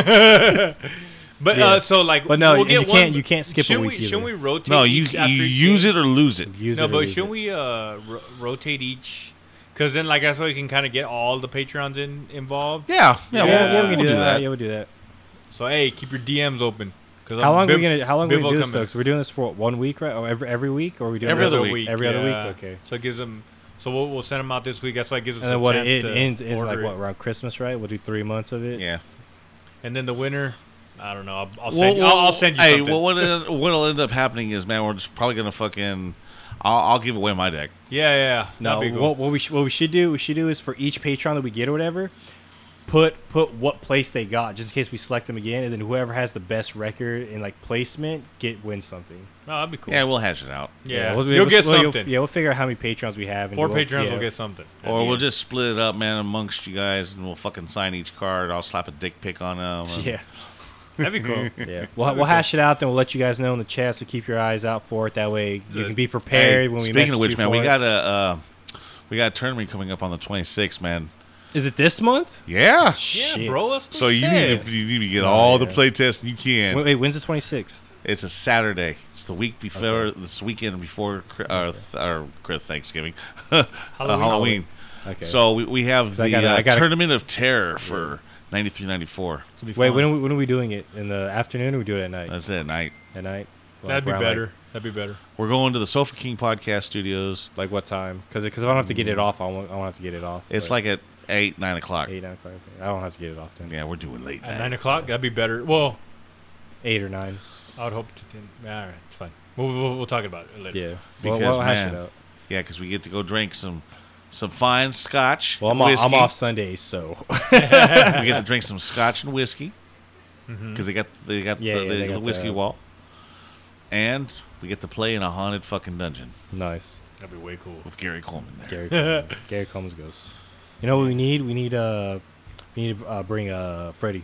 But Yeah. uh, so like, But no, we'll and get you can't- one, you can't skip a shouldn't week We, either. shouldn't we rotate? no, you each after you each use game? it or lose it. Use No, it or but lose shouldn't it. we uh, ro- rotate each? Because then, like, that's how we can kind of get all the Patreons in involved. Yeah, Yeah, yeah, yeah, we'll, we can we'll do that. Yeah, we'll do that. So hey, keep your D Ms open. Cause How I'm- long are Biv- we gonna How long are we Biv will gonna do this come though? in. Because we're doing this for what, one week, right? Or every every week, or are we doing Every this other week. Every other yeah. week, okay. So it gives them. So we'll we'll send them out this week. That's why it gives us. And a then what chance it to ends is like order what it. around Christmas, right? We'll do three months of it. Yeah. And then the winner, I don't know. I'll, I'll Well, send. you, I'll, I'll send you hey, something. well, what it- what'll end up happening is, man, we're just probably gonna fucking. I'll, I'll give away my deck. yeah, yeah, yeah. No, That'd be cool. what, what we sh- what we should do we should do is for each Patreon that we get or whatever, put put what place they got just in case we select them again, and then whoever has the best record in like placement get win something. Oh, that'd be cool. Yeah, we'll hash it out. Yeah, we'll, you'll we'll- get we'll- something. Yeah, we'll figure out how many Patreons we have. And Four we'll, Patreons yeah. will get something. at Or the we'll end. just split it up, man, amongst you guys, and we'll fucking sign each card. I'll slap a dick pic on them. and- Yeah, That'd be cool. yeah. We'll, we'll hash it out, then we'll let you guys know in the chat. So keep your eyes out for it. That way you The- can be prepared Hey, when we. speaking message of which, you man, for we it. got a uh, we got a tournament coming up on the twenty-sixth, man. Is it this month? Yeah. Yeah, Shit. bro. That's what So you said. need to you need to get Oh, all the yeah. play tests you can. Wait, wait, when's the twenty sixth? It's a Saturday. It's the week before this weekend before Chri- uh, th- or Chri- Thanksgiving, uh, Halloween. Halloween. Okay. So we, we have So I the gotta- uh, I gotta- tournament of terror for ninety-three ninety-four. Wait, when are, we, when are we doing it? In the afternoon, or we do it at night? That's it at night. At night. That'd be around, like- better. That'd be better. We're going to the Sofa King Podcast Studios. Like what time? Because if I don't have to get it off, I won't, I won't have to get it off. It's but like at eight nine o'clock. eight, nine o'clock. I don't have to get it off then. Yeah, we're doing late At night. nine o'clock, that'd be better. Well, Eight or nine. I would hope to. Ten. All right, it's fine. We'll, we'll, we'll talk about it later. Yeah. Because, well, we'll hash man, it out. Yeah, because we get to go drink some some fine scotch. Well, I'm, and off, I'm whiskey. off Sundays, so. we get to drink some scotch and whiskey because they got they got Yeah, the, yeah, the, they the got whiskey the- wall, and we get to play in a haunted fucking dungeon Nice. That'd be way cool. with Gary Coleman there. Gary Coleman. Gary Coleman's ghost. You know what we need? We need uh, we need to uh, bring uh, Freddie.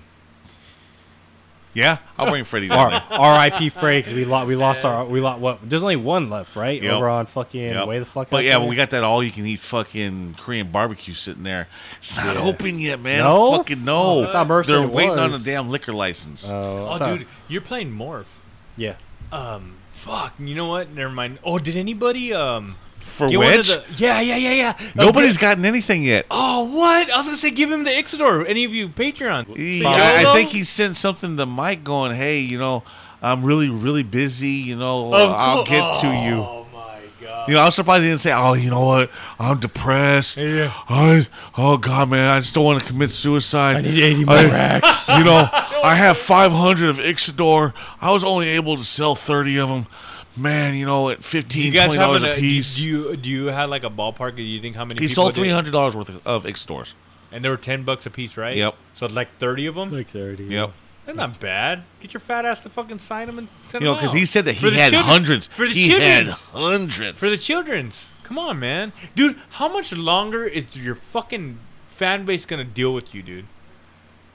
Yeah, I'll bring Freddie down. R I P Freddie, because we lost. We lost our. We lost what? There's only one left, right? Yep. Over on fucking Yep. way the fuck. But out yeah, there. but we got that all you can eat fucking Korean barbecue sitting there. It's not Yeah. open yet, man. No? Fucking no. I thought Murph said They're it waiting on a was. damn liquor license. Oh, I Oh, thought- dude, you're playing Morph. Yeah. Um, fuck. You know what? Never mind. Oh, did anybody um For get one of which the? Yeah, yeah, yeah, yeah. nobody's Okay. gotten anything yet. Oh, what? I was gonna say, give him the Ixidor. Any of you Patreon? Yeah, I, I Yolo? think he sent something to Mike going, hey, you know, I'm really, really busy. You know, Of I'll course. get to you. Oh my god. You know, I was surprised he didn't say, oh, you know what? I'm depressed. Yeah. I, oh, God, man, I just don't want to commit suicide. I need eighty more I- racks. You know, I have five hundred of Ixidor. I was only able to sell thirty of them. Man, you know, at Do fifteen, you guys twenty have dollars an, a uh, do piece. you do you have like a ballpark? Do you think how many? He people sold did- three hundred dollars worth of, of Ixidors. and they were ten bucks a piece, right? Yep. So like thirty of them. Like thirty. Yep. That's not bad. Get your fat ass to fucking sign them and send You know, them because out. he said that For he the had children- hundreds. For the he children. had hundreds. For the children's. Come on, man. Dude, how much longer is your fucking fan base gonna deal with you, dude?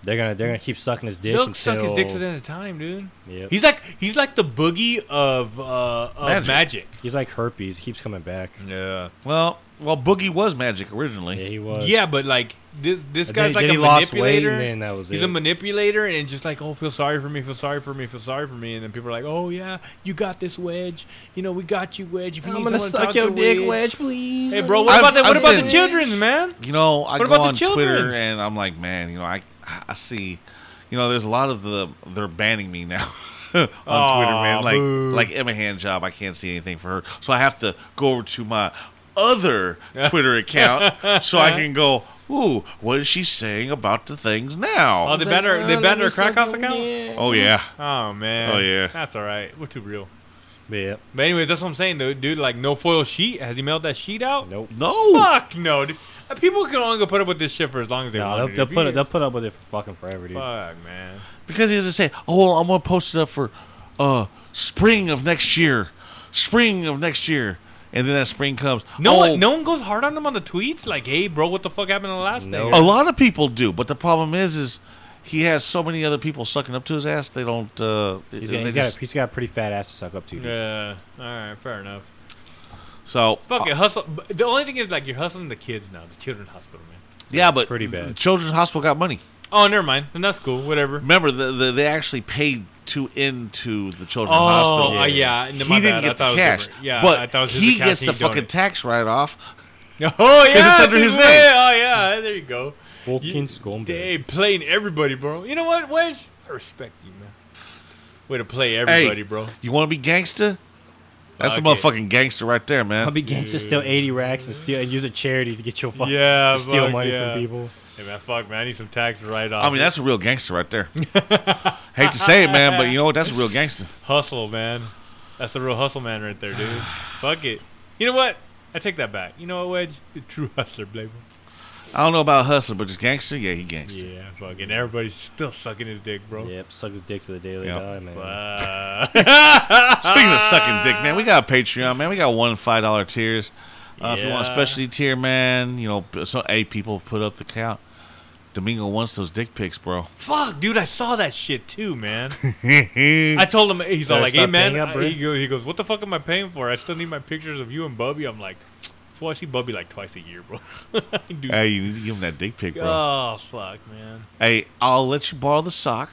They're gonna they're gonna keep sucking his dick They'll until suck his dick to the end of time, dude. Yep. He's like he's like the Boogie of uh of Magic. magic. He's like herpes. He keeps coming back. Yeah. Well, well, Boogie was Magic originally. Yeah, he was. Yeah, but like this this But guy's then- like then a he lost weight, manipulator. and then that was He's it. a manipulator and just like, oh, feel sorry for me, feel sorry for me, feel sorry for me, and then people are like, oh yeah, you got this, Wedge. You know, we got you, Wedge. If you need someone to talk to, please. Hey, bro, what I've- about the, what I've about been- the children's, man? You know, I What go about the on Twitter children's? and I'm like, man, you know, I I see, you know, there's a lot of the they're banning me now on Aw, Twitter, man. Like boo. like Emma Handjob, I can't see anything for her, so I have to go over to my other Twitter account so I can go. Ooh, what is she saying about the things now? Oh, they banned her. They banned her crack house account. Oh yeah. Oh man. Oh, yeah. That's all right. We're too real. Yeah. But anyways, that's what I'm saying, dude. Dude, like no foil sheet. Has he mailed that sheet out? Nope. No. Fuck no. Dude. Uh, People can only go put up with this shit for as long as they No, want. they'll, dude. they'll If put you- it. They'll put up with it for fucking forever, dude. Fuck, man. Because he just say, "Oh, well, I'm gonna post it up for uh spring of next year, spring of next year," and then that spring comes. No oh, one, no one goes hard on him on the tweets. Like, hey, bro, what the fuck happened in the last No. thing? A lot of people do, but the problem is, is he has so many other people sucking up to his ass. They don't. Uh, He's they got, he's, just- got a, he's got a pretty fat ass to suck up to. Dude. Yeah. All right. Fair enough. so Fuck it. Hustle. But the only thing is, like, you're hustling the kids now. The children's hospital, man. yeah, but pretty the bad. Children's Hospital got money. Oh, never mind. Then that's cool. Whatever. Remember, the, the, they actually paid to into the Children's Oh, Hospital. uh, yeah. No, He my didn't bad. I get thought the it was cash, different. Yeah, but I thought it was just he the cash gets he the fucking donated. tax write off. Oh yeah, it's under his dude, name. yeah, Oh yeah, there you go. Fucking You- scumbag. Hey, playing everybody, bro. You know what, Wedge? I respect you, man. Way to play everybody, Hey, bro. You want to be gangster? That's a Fuck it. motherfucking gangster right there, man. I'll be gangsta, steal eighty racks and steal and use a charity to get your fucking Yeah, to steal fuck, money yeah. from people. Hey man, fuck man, I need some tax write off. I mean, that's a real gangster right there. Hate to say it, man, but you know what? That's a real gangster. hustle, man. That's the real hustle man right there, dude. Fuck it. You know what? I take that back. You know what, Wedge? You're a true hustler, baby. I don't know about hustler, but just gangster, yeah, he gangster. Yeah, fucking everybody's still sucking his dick, bro. Yep, suck his dick to the daily Yep. die, man. Fuck. Speaking of sucking dick, man, we got a Patreon, man. We got one five dollar tiers. Uh, If you want a Yeah. specialty tier, man, you know, so eight people put up the count. Domingo wants those dick pics, bro. Fuck, dude, I saw that shit too, man. I told him, he's all Better like, hey, start man. paying up, I- bro. he, go, he goes, what the fuck am I paying for? I still need my pictures of you and Bubby. I'm like, fool, I see Bubby like twice a year, bro. Dude. Hey, you need to give him that dick pic, bro. Oh, fuck, man. Hey, I'll let you borrow the sock.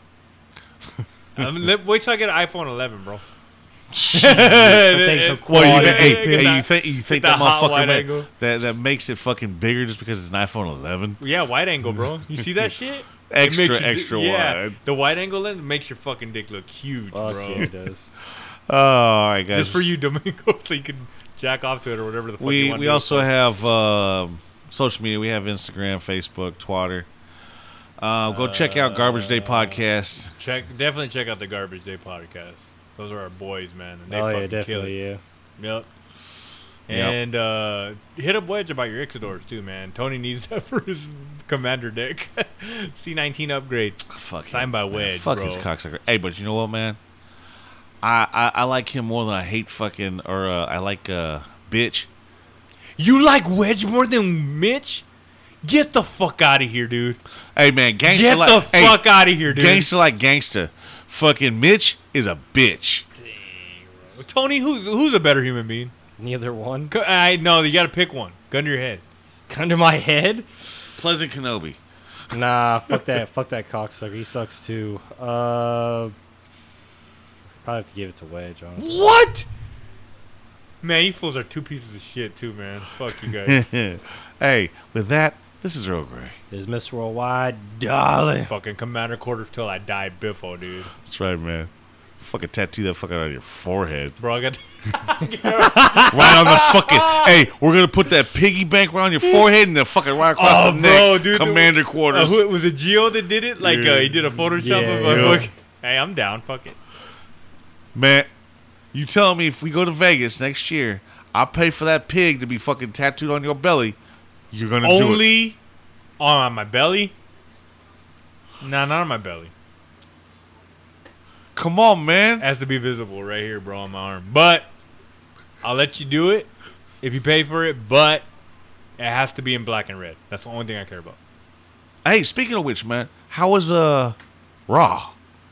Um, let, wait till I get an iPhone eleven, bro. take some Well, you, quality hey, dick hey, pics. you think you think the that hot motherfucker wide ma- angle. that that makes it fucking bigger just because it's an iPhone eleven? Yeah, wide angle, bro. You see that shit? It Extra, makes your di- extra yeah, wide. The wide angle lens makes your fucking dick look huge, Fuck bro. yeah, it does. Oh, all right, guys. Just for you, Domingo, so you can jack off to it or whatever the fuck you We want we to do. also have uh, social media. We have Instagram, Facebook, Twitter. Uh, go check out Garbage Day Podcast. Check definitely check out the Garbage Day podcast. Those are our boys, man. And they Oh yeah, fucking kill definitely, it. yeah. Yep. Yep. And uh, hit up Wedge about your Ixodors too, man. Tony needs that for his commander deck. C nineteen upgrade. Fuck him, Signed by man. Wedge, Fuck bro. his cocksucker. Hey, but you know what, man? I, I, I like him more than I hate fucking or uh, I like uh, bitch. You like Wedge more than Mitch? Get the fuck out of here, dude. Hey man, gangster Get like the hey, fuck out of here, dude. gangster like gangster. Fucking Mitch is a bitch. Tony, who's who's a better human being? Neither one. Co- I no, you got to pick one. Gun to your head. Under my head? Pleasant Kenobi. Nah, fuck that. Fuck that cocksucker. He sucks too. Uh, probably have to give it to Wedge. Honestly. What? Man, you fools are two pieces of shit too, man. Fuck you guys. Hey, with that, this is Earl Grey. Is Mister Worldwide, darling? Fucking commander quarters till I die, Biffo, dude. That's right, man. Fucking tattoo that fucking on your forehead. Bro, I got. Right on the fucking. Hey, we're gonna put that piggy bank right on your forehead and then fucking right across Oh, the bro, neck. dude, Commander Uh, quarters. who, was it Gio that did it? Like Yeah. uh, he did a Photoshop Yeah, of a yeah. fuck. Hey, I'm down. Fuck it. Man, you tell me if we go to Vegas next year, I'll pay for that pig to be fucking tattooed on your belly. You're gonna do it. Only on my belly. Nah, not on my belly. Come on, man. It has to be visible right here, bro, on my arm. But I'll let you do it if you pay for it. But it has to be in black and red. That's the only thing I care about. Hey, speaking of which, man, How was uh Raw?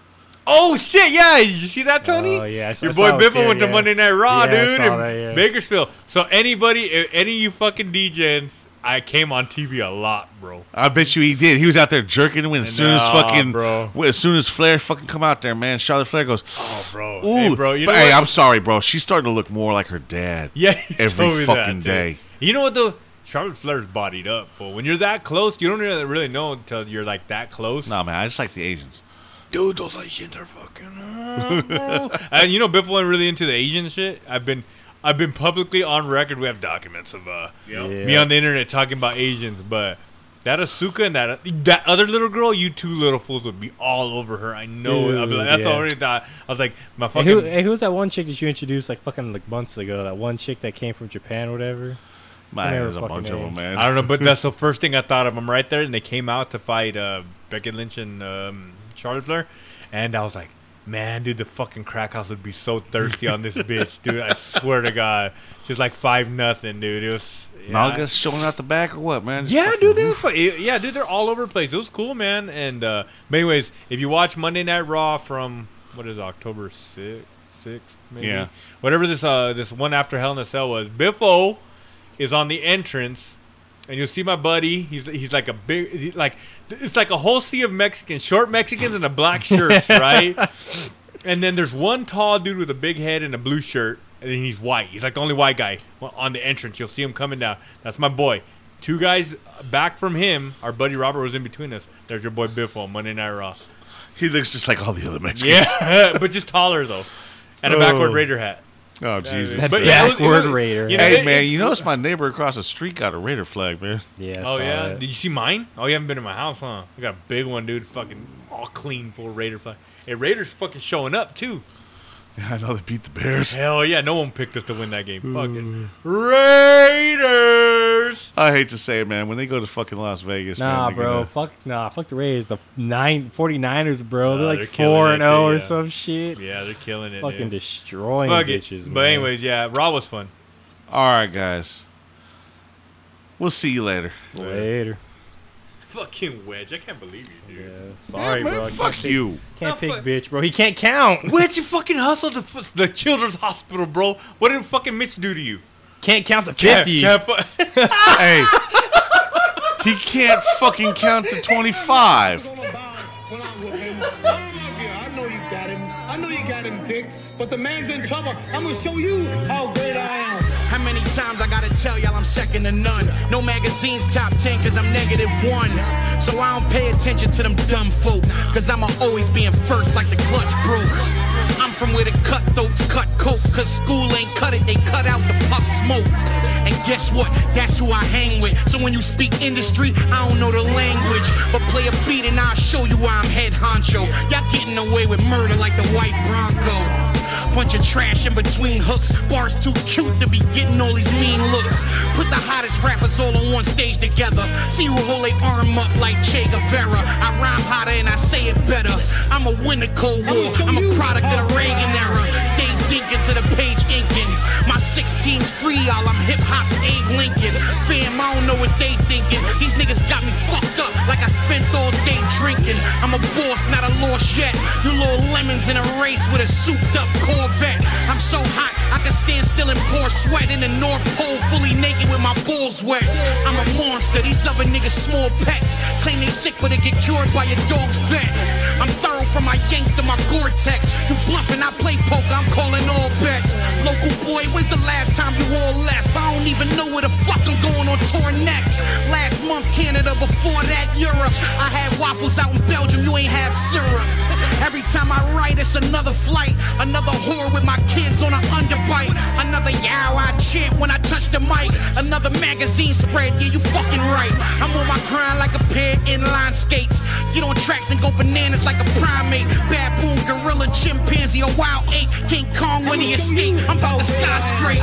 Oh shit! Yeah, you see that, Tony? Oh, yeah, I saw- Your I boy saw it Biffle too, went to yeah. Monday Night Raw, Yeah, I dude, saw in that, yeah. Bakersfield. So anybody, any of you fucking D Js, I came on T V a lot, bro. I bet you he did. He was out there jerking when as soon as Nah, fucking bro. when- as soon as Flair fucking come out there, man. Charlotte Flair goes, Oh, bro. ooh, Hey, bro, you know but, hey, what? I'm sorry, bro. She's starting to look more like her dad. Yeah, he every told me fucking that, too. day. You know what though? Charlotte Flair's bodied up, fool. When you're that close, you don't really really know until you're like that close. No, man, I just like the Asians. Dude, those Asians are fucking hot, bro. And you know, Biffle went really into the Asian shit. I've been, I've been publicly on record. We have documents of uh, Yeah. me on the internet talking about Asians, but that Asuka and that that other little girl, you two little fools would be all over her. I know. it. I'd be like, that's Dude, yeah. already thought. I was like, my Hey, fucking. who, hey, who was that one chick that you introduced like fucking like months ago? That one chick that came from Japan or whatever? Man, Whatever there's a fucking bunch of them, name. man. I don't know, but that's the first thing I thought of. I'm right there, and they came out to fight uh, Becky Lynch and um, Charlotte Flair, and I was like, man, dude, the fucking crack house would be so thirsty on this bitch, dude. I swear to God, she's like five nothing, dude. It was yeah. Naga's showing out the back or what, man? Just Yeah, fucking- dude, they were fu- yeah, dude, they're all over the place. It was cool, man. And uh, but anyways, if you watch Monday Night Raw from what is it, October sixth, sixth, maybe, Yeah. whatever this uh this one after Hell in a Cell was, Biffo is on the entrance, and you'll see my buddy. He's he's like a big, he, like it's like a whole sea of Mexicans, short Mexicans in a black shirts, right? And then there's one tall dude with a big head and a blue shirt, and then he's white. He's like the only white guy on the entrance. You'll see him coming down. That's my boy. Two guys back from him, our buddy Robert was in between us. There's your boy Biffo on Monday Night Raw. He looks just like all the other Mexicans. Yeah, but just taller though, and a Oh. backward Raider hat. Oh, Jesus. That But yeah, it was- it backward was- Raider. you know, Hey, it- man, it's- you notice my neighbor across the street got a Raider flag, man. Yeah. I Oh saw yeah, it. did you see mine? Oh, you haven't been in my house, huh? I got a big one, dude. Fucking all clean, full Raider flag. Hey, Raiders fucking showing up too. Yeah, I know they beat the Bears. Hell yeah, no one picked us to win that game. Fucking Raiders. I hate to say it, man. When they go to fucking Las Vegas, Nah, man, they're bro. gonna- Fuck, nah. Fuck the Rays. The nine, 49ers, bro. Nah, they're like they're killing four it, and zero too, or yeah. some shit. Yeah, they're killing it. Fucking dude. destroying Fuck it. bitches, man. But anyways, yeah, Raw was fun. All right, guys. We'll see you later. Later. Fucking Wedge, I can't believe you, dude. Yeah. Sorry, Man, bro. I fuck can't pick- you. Can't Oh, pick fuck. bitch, bro. He can't count. Wedge, you fucking hustled the, f- the children's hospital, bro. What did fucking Mitch do to you? Can't count to Can't- fifty. can't fu- Hey. He can't fucking count to twenty-five. I know you got him. I know you got him, Dick. But the man's in trouble. I'm gonna show you how great I am. How many times I gotta tell y'all I'm second to none? No magazine's top ten cause I'm negative one. So I don't pay attention to them dumb folk, cause I'ma always be in first like the clutch broke. I'm from where the cutthroats cut coke, cause school ain't cut it, they cut out the puff smoke. And guess what? That's who I hang with. So when you speak industry, I don't know the language, but play a beat and I'll show you why I'm head honcho. Y'all getting away with murder like the white Bronco. Bunch of trash in between hooks. Bars too cute to be getting all these mean looks. Put the hottest rappers all on one stage together. See who hold their arm up like Che Guevara. I rhyme hotter and I say it better. I'm a winner Cold War. I'm a product of the Reagan era. Dave Dinkins to the page inking. My sixteen's free, y'all. I'm hip hop's Abe Lincoln. Fam, I don't know what they thinking. These niggas got me fucked up like I spent all day drinking. I'm a boss, not a lost yet. You little lemons in a race with a souped up Corvette. I'm so hot, I can stand still and pour sweat in the North Pole, fully naked with my balls wet. I'm a monster, these other niggas small pets. Claim they sick but they get cured by your dog's vet. I'm thorough from my yank to my Gore-Tex. You bluffing, I play poker, I'm calling all bets. Local boy, when's the last time you all left? I don't even know where the fuck I'm going on tour next. Last month Canada, before that Europe. I had waffles out in Belgium, you ain't have syrup. Every time I write, it's another flight. Another whore with my kids on an underbite. Another yow I chant when I touch the mic. Another magazine spread, yeah, you fucking right. I'm on my grind like a pair of inline skates. Get on tracks and go bananas like a primate. Baboon, gorilla, chimpanzee, a wild ape. King Kong when he escaped. I'm about to sky straight.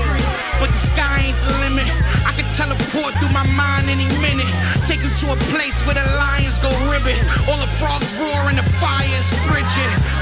But the sky ain't the limit. I can teleport through my mind any minute. Take you to a place where the lions go ribbit. All the frogs roar and the fire is frigid. I'm out of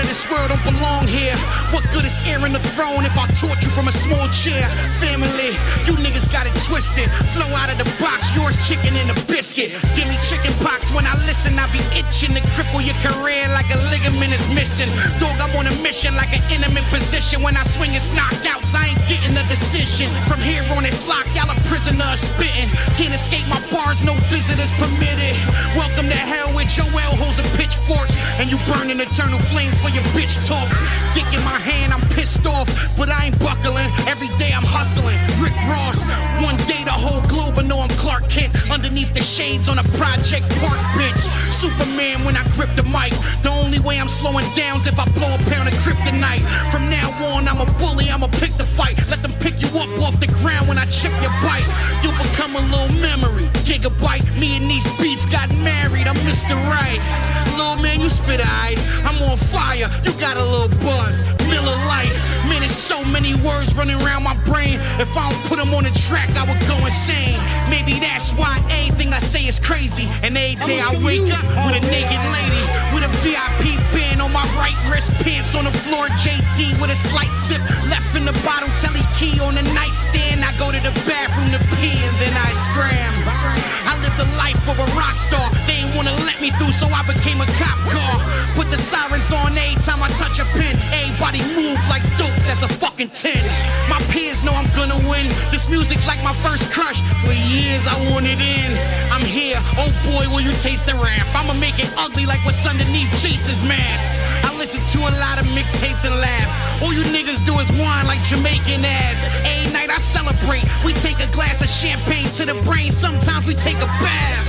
of this world don't belong here. What good is airing the throne if I taught you from a small chair? Family, you niggas got it twisted. Flow out of the box, yours chicken and a biscuit. Give me chicken pox when I listen, I be itching to cripple your career like a ligament is missing. Dog, I'm on a mission like an intimate position. When I swing, it's knockouts, I ain't getting a decision. From here on, it's locked, y'all a prisoner of spitting. Can't escape my bars, no visitors permitted. Welcome to hell with Joel holds a pitchfork, and you burn an eternal flame for your bitch talk. Dick in my hand, I'm pissed off, but I ain't buckling. Every day I'm hustling. Rick Ross, one day the whole globe will know I'm Clark Kent. Underneath the shades on a Project Park bench. Superman when I grip the mic. The only way I'm slowing down is if I blow a pound of kryptonite. From now on, I'm a bully, I'ma pick the fight. Let them pick you up off the ground when I chip your bite. You'll become a little memory. Gigabyte, me and these beats got married. I'm Mister Right. Little man, you spit aight. I'm on fire, you got a little buzz. Miller Lite. Man, there's so many words running around my brain. If I don't put them on the track, I would go insane. Maybe that's why anything I say is crazy. And every day I wake up with a naked lady, with a V I P band on my right wrist, pants on the floor, J D with a slight sip left in the bottle, telly key on the nightstand. I go to the bathroom to pee and then I scram. I live the life of a rock star. They ain't wanna let me through, so I became a cop car. Put the sirens on every time I touch a pen. Everybody move like dope, that's a fucking ten. My peers know I'm gonna win. This music's like my first crush. For years I wanted in. I'm here, oh boy, will you taste the wrath? I'ma make it ugly like what's underneath Chase's mask. I listen to a lot of mixtapes and laugh. All you niggas do is whine like Jamaican ass. Every night I celebrate. We take a glass of champagne to the brain. Sometimes we take a bath.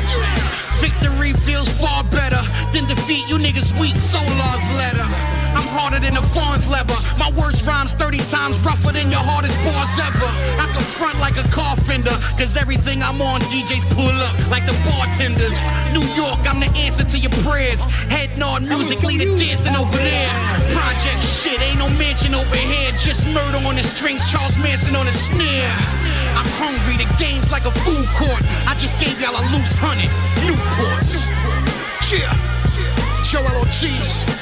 Victory feels far better than defeat. You niggas weak, Solar's letter. I'm harder than a fawn's leather. My worst rhymes thirty times rougher than your hardest bars ever. I can front like a car fender, cause everything I'm on, D Js pull up like the bartenders. New York, I'm the answer to your prayers. Head nod music, leader dancing over there. Project shit, ain't no mansion over here. Just murder on the strings, Charles Manson on the snare. I'm hungry, the game's like a food court. I just gave y'all a loose hundred Newports. Yeah, Joel Ortiz.